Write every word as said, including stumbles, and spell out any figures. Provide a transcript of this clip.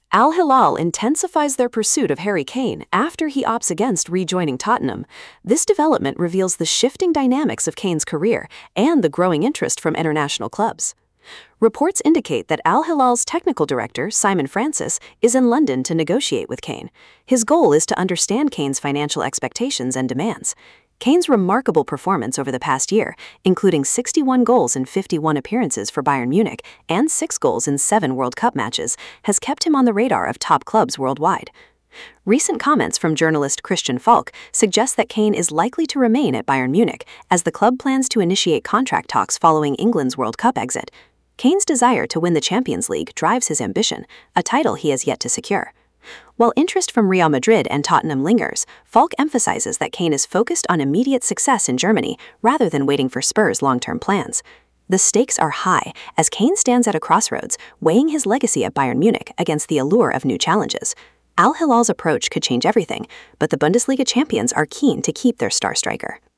Al Hilal intensifies their pursuit of Harry Kane after he opts against rejoining Tottenham. This development reveals the shifting dynamics of Kane's career and the growing interest from international clubs. Reports indicate that Al Hilal's technical director, Simon Francis, is in London to negotiate with Kane. His goal is to understand Kane's financial expectations and demands. Kane's remarkable performance over the past year, including sixty-one goals in fifty-one appearances for Bayern Munich and six goals in seven World Cup matches, has kept him on the radar of top clubs worldwide. Recent comments from journalist Christian Falk suggest that Kane is likely to remain at Bayern Munich as the club plans to initiate contract talks following England's World Cup exit. Kane's desire to win the Champions League drives his ambition, a title he has yet to secure. While interest from Real Madrid and Tottenham lingers, Falk emphasizes that Kane is focused on immediate success in Germany rather than waiting for Spurs' long-term plans. The stakes are high as Kane stands at a crossroads, weighing his legacy at Bayern Munich against the allure of new challenges. Al Hilal's approach could change everything, but the Bundesliga champions are keen to keep their star striker.